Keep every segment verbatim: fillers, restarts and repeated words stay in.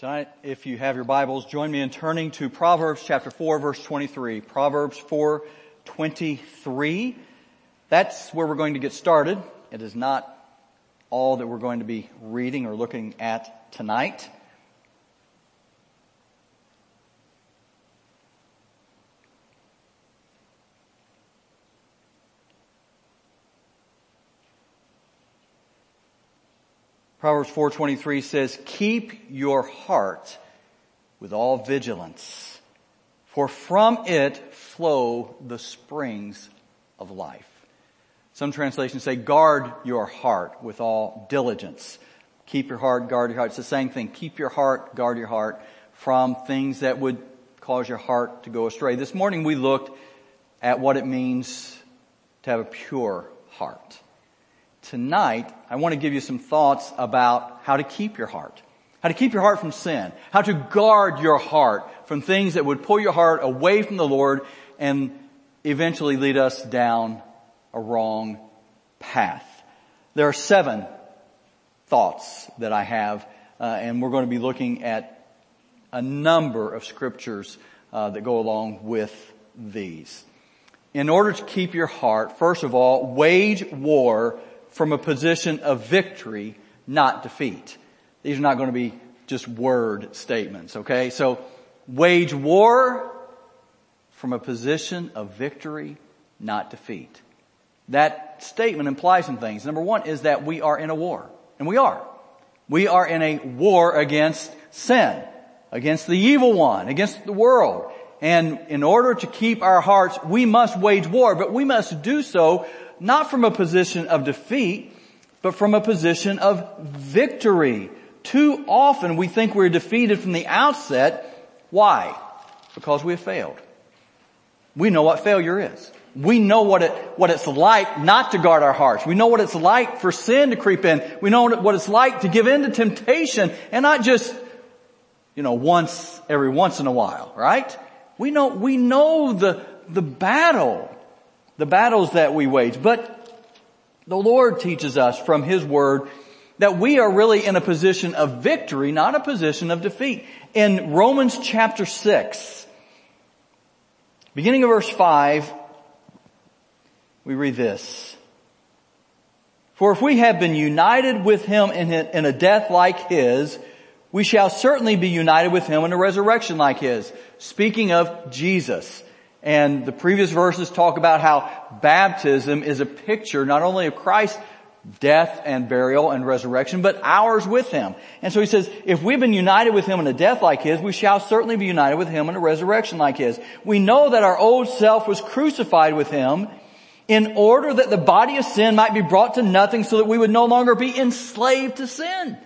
Tonight, if you have your Bibles, join me in turning to Proverbs chapter four, verse twenty-three. Proverbs four twenty-three. That's where we're going to get started. It is not all that we're going to be reading or looking at tonight. Proverbs four twenty-three says, "Keep your heart with all vigilance, for from it flow the springs of life." Some translations say, "Guard your heart with all diligence." Keep your heart, guard your heart. It's the same thing. Keep your heart, guard your heart from things that would cause your heart to go astray. This morning we looked at what it means to have a pure heart. Tonight, I want to give you some thoughts about how to keep your heart. How to keep your heart from sin. How to guard your heart from things that would pull your heart away from the Lord and eventually lead us down a wrong path. There are seven thoughts that I have, uh, and we're going to be looking at a number of scriptures uh, that go along with these. In order to keep your heart, first of all, wage war from a position of victory, not defeat. These are not going to be just word statements, okay? So, wage war from a position of victory, not defeat. That statement implies some things. Number one is that we are in a war. And we are. We are in a war against sin, against the evil one, against the world. And in order to keep our hearts, we must wage war, but we must do so not from a position of defeat, but from a position of victory. Too often we think we're defeated from the outset. Why? Because we have failed. We know what failure is. We know what it, what it's like not to guard our hearts. We know what it's like for sin to creep in. We know what it's like to give in to temptation, and not just, you know, once, every once in a while, right? We know, we know the, the battle. The battles that we wage. But the Lord teaches us from His Word that we are really in a position of victory, not a position of defeat. In Romans chapter six, beginning of verse five, we read this. "For if we have been united with Him in a death like His, we shall certainly be united with Him in a resurrection like His." Speaking of Jesus. And the previous verses talk about how baptism is a picture not only of Christ's death and burial and resurrection, but ours with Him. And so he says, if we've been united with Him in a death like His, we shall certainly be united with Him in a resurrection like His. We know that our old self was crucified with Him in order that the body of sin might be brought to nothing, so that we would no longer be enslaved to sin.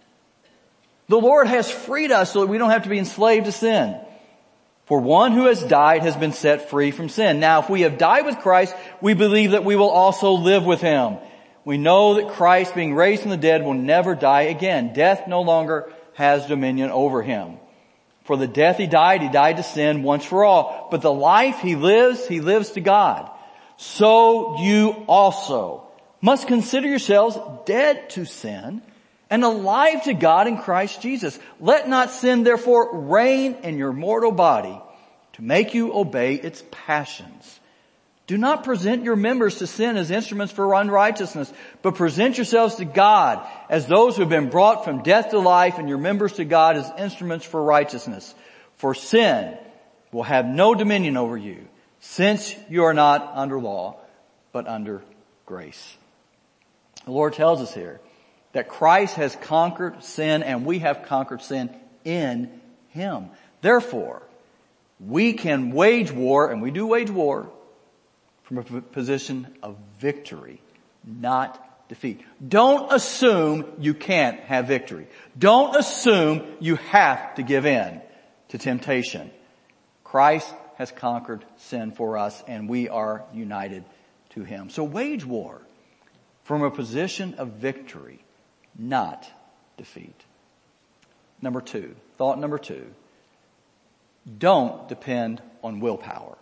The Lord has freed us so that we don't have to be enslaved to sin. For one who has died has been set free from sin. Now, if we have died with Christ, we believe that we will also live with Him. We know that Christ, being raised from the dead, will never die again. Death no longer has dominion over Him. For the death He died, He died to sin once for all. But the life He lives, He lives to God. So you also must consider yourselves dead to sin and alive to God in Christ Jesus. Let not sin therefore reign in your mortal body to make you obey its passions. Do not present your members to sin as instruments for unrighteousness, but present yourselves to God as those who have been brought from death to life, and your members to God as instruments for righteousness. For sin will have no dominion over you, since you are not under law, but under grace. The Lord tells us here that Christ has conquered sin, and we have conquered sin in Him. Therefore, we can wage war, and we do wage war, from a position of victory, not defeat. Don't assume you can't have victory. Don't assume you have to give in to temptation. Christ has conquered sin for us, and we are united to Him. So wage war from a position of victory, not defeat. Number two, thought number two, don't depend on willpower.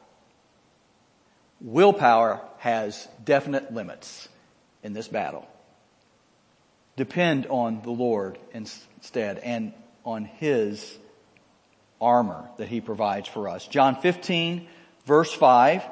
Willpower has definite limits in this battle. Depend on the Lord instead. And on His armor that He provides for us. John fifteen, verse five.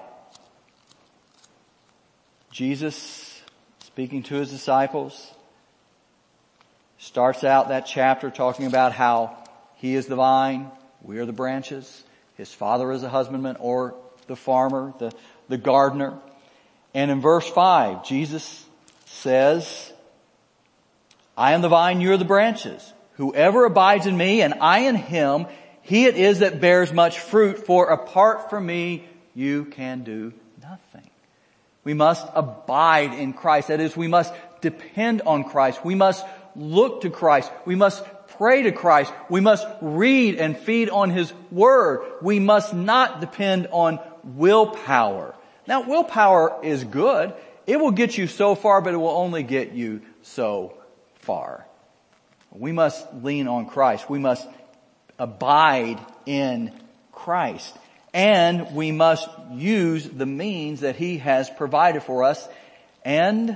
Jesus, speaking to His disciples, starts out that chapter talking about how He is the vine, we are the branches. His Father is the husbandman or the farmer, the, the gardener. And in verse five, Jesus says, I am the vine, you are the branches. Whoever abides in me and I in him, he it is that bears much fruit, for apart from me, you can do nothing. We must abide in Christ. That is, we must depend on Christ. We must look to Christ. We must pray to Christ. We must read and feed on His Word. We must not depend on willpower. Now, willpower is good. It will get you so far, but it will only get you so far. We must lean on Christ. We must abide in Christ. And we must use the means that He has provided for us. And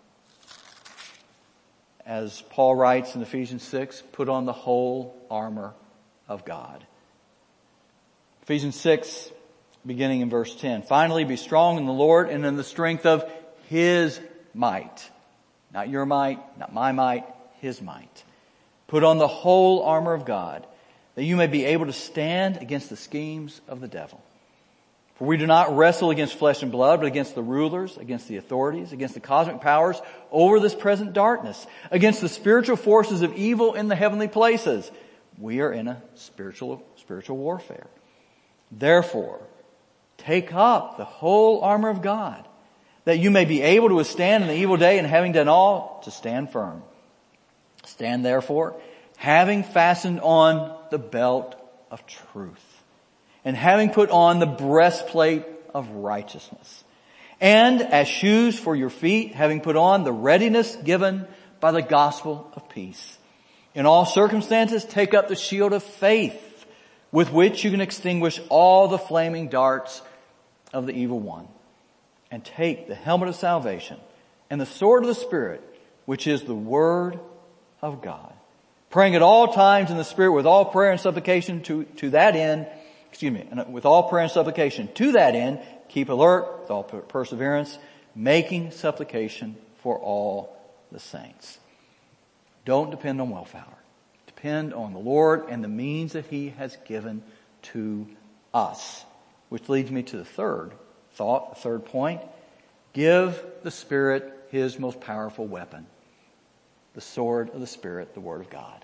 as Paul writes in Ephesians six, put on the whole armor of God. Ephesians six, beginning in verse ten. Finally, be strong in the Lord and in the strength of His might. Not your might, not my might, His might. Put on the whole armor of God, that you may be able to stand against the schemes of the devil. For we do not wrestle against flesh and blood, but against the rulers, against the authorities, against the cosmic powers over this present darkness, against the spiritual forces of evil in the heavenly places. We are in a spiritual, spiritual warfare. Therefore, take up the whole armor of God, that you may be able to withstand in the evil day, and having done all, to stand firm. Stand therefore, having fastened on the belt of truth, and having put on the breastplate of righteousness, and as shoes for your feet, having put on the readiness given by the gospel of peace. In all circumstances, take up the shield of faith, with which you can extinguish all the flaming darts of the evil one. And take the helmet of salvation and the sword of the Spirit, which is the Word of God. Praying at all times in the Spirit with all prayer and supplication to, to that end, excuse me, with all prayer and supplication to that end, keep alert with all perseverance, making supplication for all the saints. Don't depend on willpower. Depend on the Lord and the means that He has given to us. Which leads me to the third thought, the third point. Give the Spirit His most powerful weapon. The sword of the Spirit, the Word of God.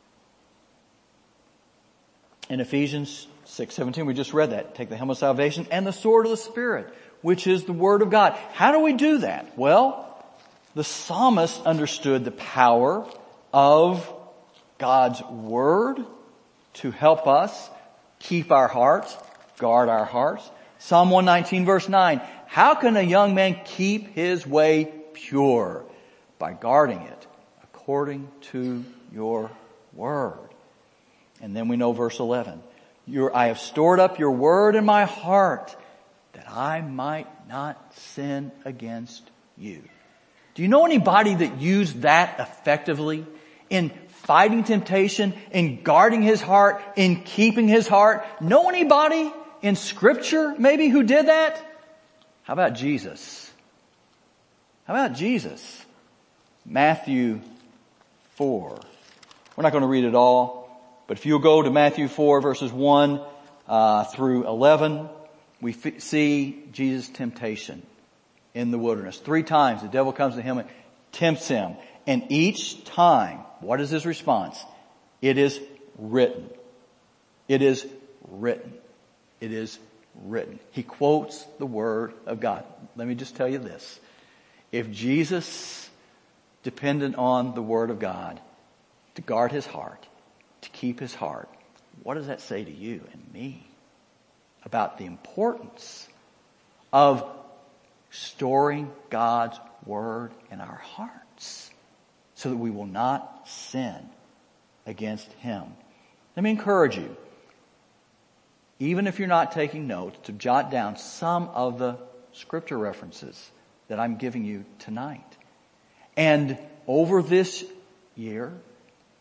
In Ephesians six seventeen, we just read that. Take the helmet of salvation and the sword of the Spirit, which is the Word of God. How do we do that? Well, the psalmist understood the power of God's Word to help us keep our hearts, guard our hearts. Psalm one nineteen verse nine, how can a young man keep his way pure? By guarding it according to your word. And then we know verse eleven, your, I have stored up your word in my heart that I might not sin against you. Do you know anybody that used that effectively in fighting temptation, in guarding his heart, in keeping his heart? Know anybody in Scripture maybe who did that? How about Jesus? How about Jesus? Matthew four. We're not going to read it all, but if you'll go to Matthew four verses one uh, through eleven, we f- see Jesus' temptation in the wilderness. Three times the devil comes to him and tempts him. And each time, what is his response? It is written. It is written. It is written. He quotes the Word of God. Let me just tell you this. If Jesus depended on the Word of God to guard his heart, to keep his heart, what does that say to you and me about the importance of storing God's Word in our hearts so that we will not sin against Him? Let me encourage you, even if you're not taking notes, to jot down some of the scripture references that I'm giving you tonight. And over this year,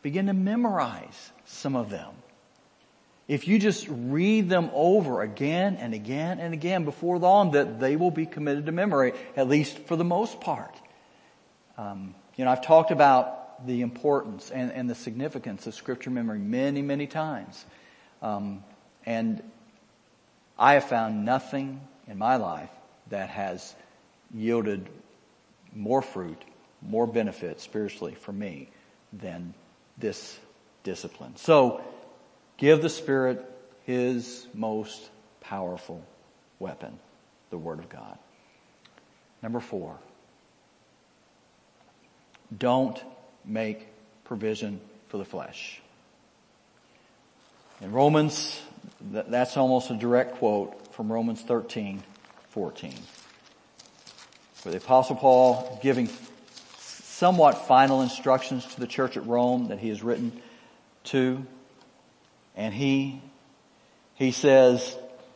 begin to memorize some of them. If you just read them over again and again and again before long, that they will be committed to memory, at least for the most part. Um, you know, I've talked about the importance and, and the significance of Scripture memory many, many times. Um, and I have found nothing in my life that has yielded more fruit, more benefit spiritually for me than this discipline. So, give the Spirit His most powerful weapon, the Word of God. Number four, don't make provision for the flesh. In Romans, that's almost a direct quote from Romans thirteen fourteen, where the Apostle Paul giving somewhat final instructions to the church at Rome that he has written to. And he, he says,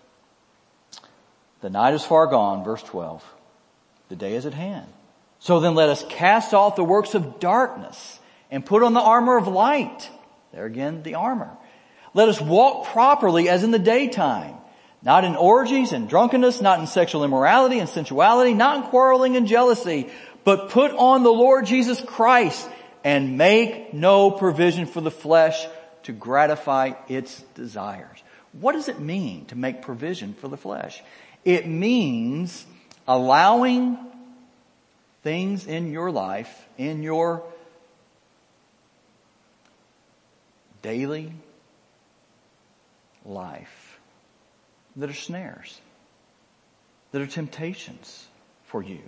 the night is far gone, verse twelve. The day is at hand. So then let us cast off the works of darkness and put on the armor of light. There again, the armor. Let us walk properly as in the daytime, not in orgies and drunkenness, not in sexual immorality and sensuality, not in quarreling and jealousy, but put on the Lord Jesus Christ and make no provision for the flesh to gratify its desires. What does it mean to make provision for the flesh? It means allowing things in your life, in your daily life, that are snares, that are temptations for you.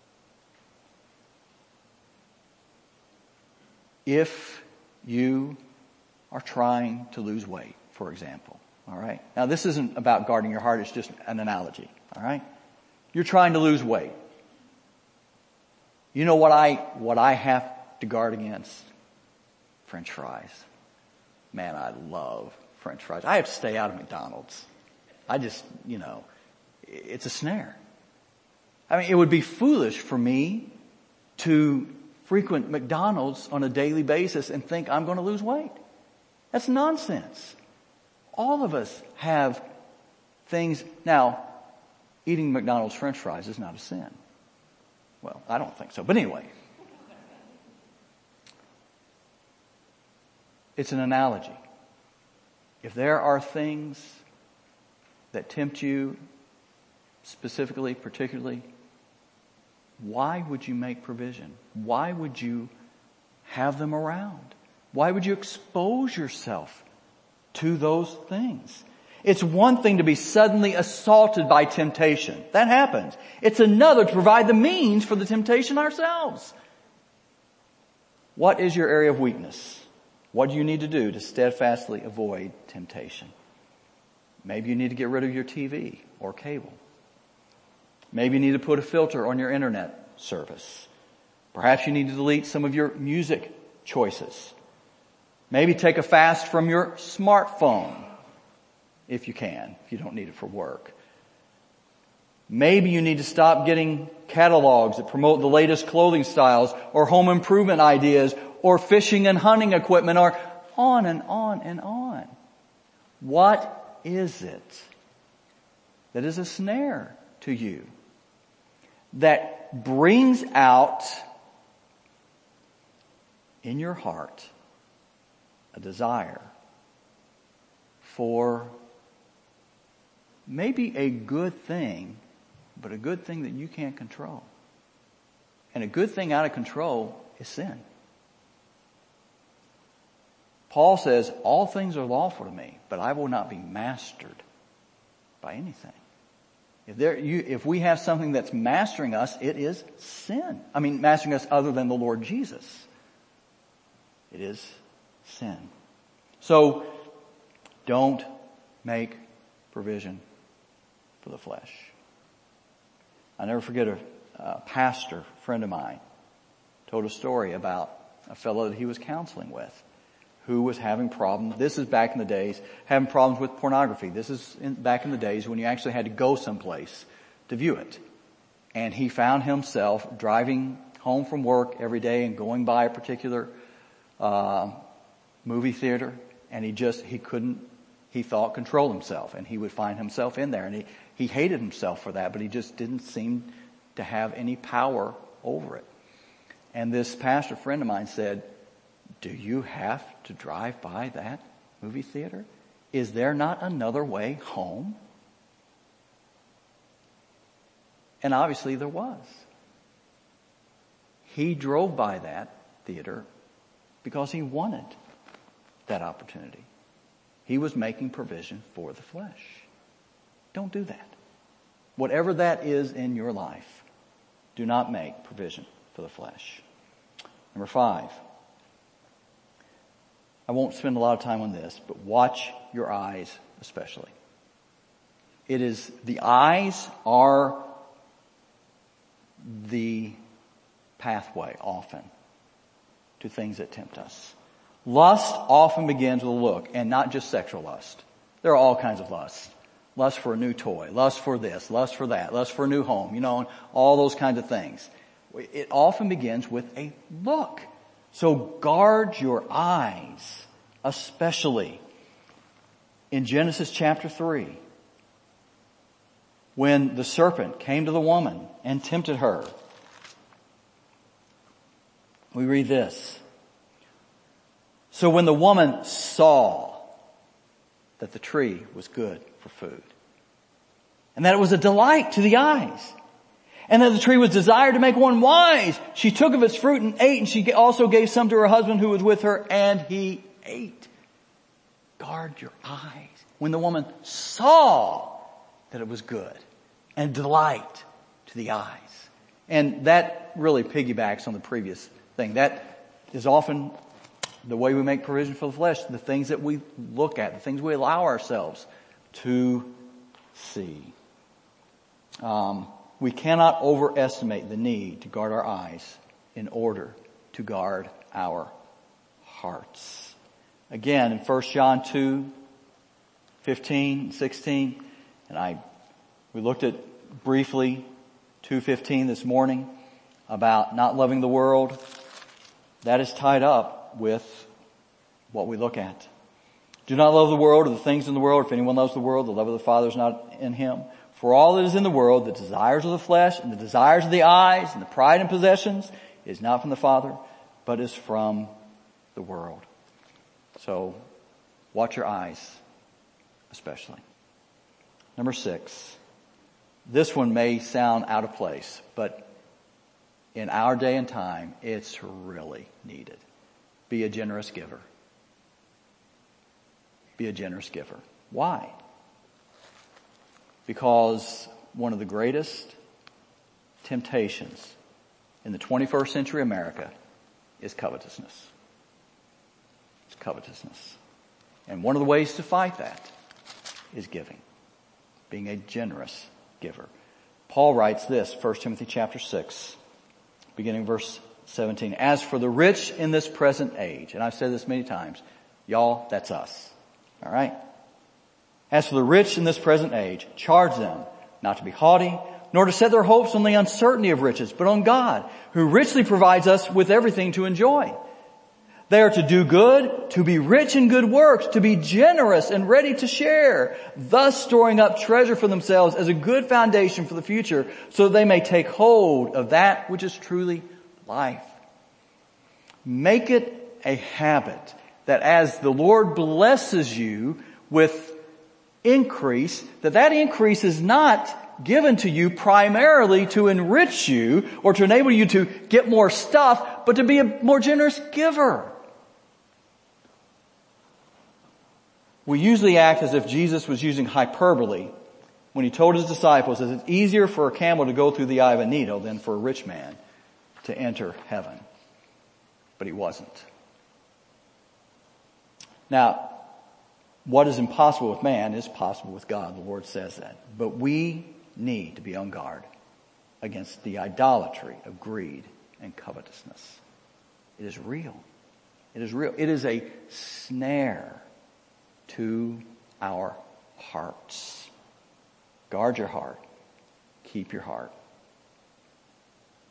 If you are trying to lose weight, for example. All right. Now this isn't about guarding your heart. It's just an analogy. All right. You're trying to lose weight. You know what I, what I have to guard against? French fries. Man, I love French fries. I have to stay out of McDonald's. I just, you know, it's a snare. I mean, it would be foolish for me to frequent McDonald's on a daily basis and think I'm going to lose weight. That's nonsense. All of us have things. Now, eating McDonald's French fries is not a sin. Well, I don't think so. But anyway, it's an analogy. If there are things that tempt you specifically, particularly, why would you make provision? Why would you have them around? Why would you expose yourself to those things? It's one thing to be suddenly assaulted by temptation. That happens. It's another to provide the means for the temptation ourselves. What is your area of weakness? What do you need to do to steadfastly avoid temptation? Maybe you need to get rid of your T V or cable. Maybe you need to put a filter on your internet service. Perhaps you need to delete some of your music choices. Maybe take a fast from your smartphone, if you can, if you don't need it for work. Maybe you need to stop getting catalogs that promote the latest clothing styles or home improvement ideas or fishing and hunting equipment or on and on and on. What is it that is a snare to you that brings out in your heart a desire for maybe a good thing, but a good thing that you can't control? And a good thing out of control is sin. Paul says, all things are lawful to me, but I will not be mastered by anything. If there, you, if we have something that's mastering us, it is sin. I mean, mastering us other than the Lord Jesus. It is sin. So, don't make provision for the flesh. I never forget a, a pastor friend of mine told a story about a fellow that he was counseling with who was having problems. This is back in the days, having problems with pornography. This is in, back in the days when you actually had to go someplace to view it. And he found himself driving home from work every day and going by a particular uh movie theater, and he just, he couldn't, he thought control himself, and he would find himself in there, and he, he hated himself for that, but he just didn't seem to have any power over it. And this pastor friend of mine said, do you have to drive by that movie theater? Is there not another way home? And obviously there was. He drove by that theater because he wanted that opportunity. He was making provision for the flesh. Don't do that. Whatever that is in your life, do not make provision for the flesh. Number five. I won't spend a lot of time on this, but watch your eyes especially. It is, the eyes are the pathway often to things that tempt us. Lust often begins with a look, and not just sexual lust. There are all kinds of lusts. Lust for a new toy, lust for this, lust for that, lust for a new home, you know, all those kinds of things. It often begins with a look. So guard your eyes, especially in Genesis chapter three, when the serpent came to the woman and tempted her. We read this. So when the woman saw that the tree was good for food, and that it was a delight to the eyes, and that the tree was desired to make one wise, she took of its fruit and ate, and she also gave some to her husband who was with her, and he ate. Guard your eyes. When the woman saw that it was good and delight to the eyes. And that really piggybacks on the previous thing. That is often the way we make provision for the flesh, the things that we look at, the things we allow ourselves to see. Um, we cannot overestimate the need to guard our eyes in order to guard our hearts. Again, in First John two, fifteen, sixteen, and I, we looked at briefly two fifteen this morning about not loving the world. That is tied up with what we look at. Do not love the world or the things in the world. If anyone loves the world, the love of the Father is not in him. For all that is in the world, the desires of the flesh and the desires of the eyes and the pride and possessions is not from the Father, but is from the world. So, watch your eyes, especially. Number six. This one may sound out of place, but in our day and time, it's really needed. Be a generous giver. Be a generous giver. Why? Because one of the greatest temptations in the twenty-first century America is covetousness. It's covetousness. And one of the ways to fight that is giving. Being a generous giver. Paul writes this, First Timothy chapter six, beginning verse seventeen. As for the rich in this present age, and I've said this many times, y'all, that's us. All right? As for the rich in this present age, charge them not to be haughty, nor to set their hopes on the uncertainty of riches, but on God, who richly provides us with everything to enjoy. They are to do good, to be rich in good works, to be generous and ready to share, thus storing up treasure for themselves as a good foundation for the future, so that they may take hold of that which is truly life. Make it a habit that as the Lord blesses you with increase, that that increase is not given to you primarily to enrich you or to enable you to get more stuff, but to be a more generous giver. We usually act as if Jesus was using hyperbole when he told his disciples that it's easier for a camel to go through the eye of a needle than for a rich man to enter heaven. But he wasn't. Now, what is impossible with man is possible with God. The Lord says that. But we need to be on guard against the idolatry of greed and covetousness. It is real. It is real. It is a snare to our hearts. Guard your heart. Keep your heart.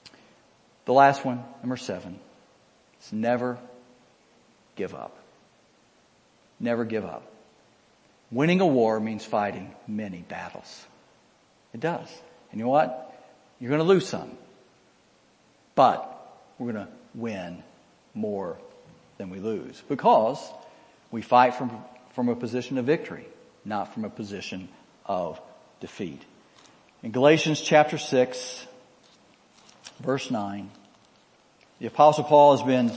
The last one, number seven, is never give up. never give up. Winning a war means fighting many battles. It does. And you know what? You're going to lose some. But we're going to win more than we lose. Because we fight from, from a position of victory, not from a position of defeat. In Galatians chapter six, verse nine, the Apostle Paul has been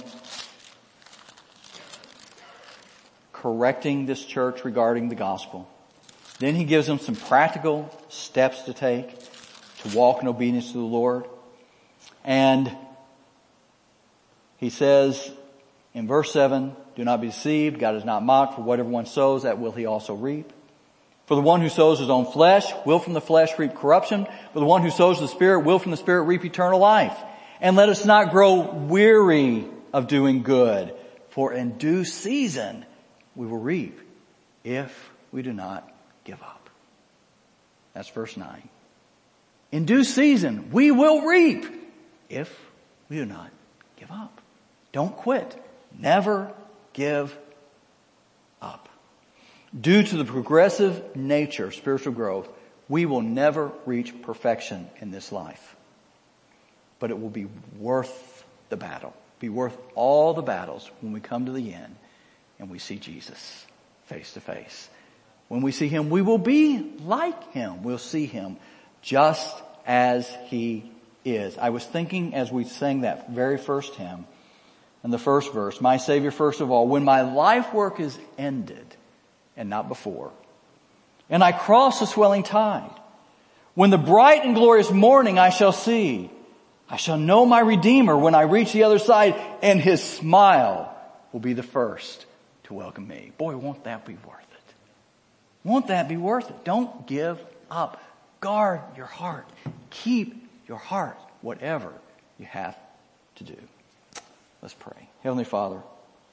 correcting this church regarding the gospel. Then he gives them some practical steps to take to walk in obedience to the Lord. And he says in verse seven, do not be deceived. God is not mocked, for whatever one sows, that will he also reap. For the one who sows his own flesh will from the flesh reap corruption. But the one who sows the Spirit will from the Spirit reap eternal life. And let us not grow weary of doing good, for in due season we will reap if we do not give up. That's verse nine. In due season we will reap if we do not give up. Don't quit. Never give up. Due to the progressive nature of spiritual growth, we will never reach perfection in this life. But it will be worth the battle. Be worth all the battles when we come to the end and we see Jesus face to face. When we see him, we will be like him. We'll see him just as he is. I was thinking as we sang that very first hymn in the first verse, my Savior first of all, when my life work is ended and not before, and I cross the swelling tide, when the bright and glorious morning I shall see, I shall know my Redeemer when I reach the other side, and his smile will be the first to welcome me. Boy, won't that be worth it? Won't that be worth it? Don't give up. Guard your heart. Keep your heart, whatever you have to do. Let's pray. Heavenly Father,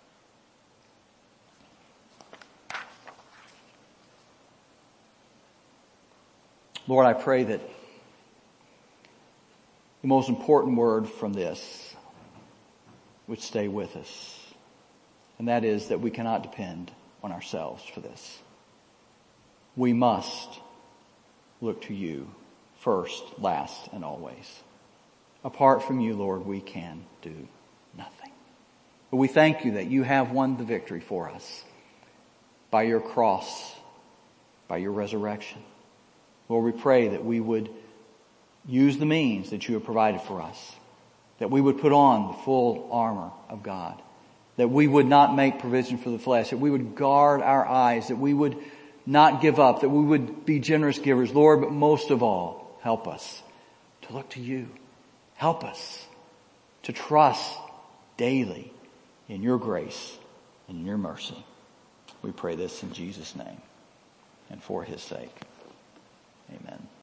Lord, I pray that the most important word from this would stay with us. And that is that we cannot depend on ourselves for this. We must look to you first, last, and always. Apart from you, Lord, we can do nothing. But we thank you that you have won the victory for us by your cross, by your resurrection. Lord, we pray that we would use the means that you have provided for us, that we would put on the full armor of God, that we would not make provision for the flesh, that we would guard our eyes, that we would not give up, that we would be generous givers. Lord, but most of all, help us to look to you. Help us to trust daily in your grace and in your mercy. We pray this in Jesus' name and for his sake. Amen.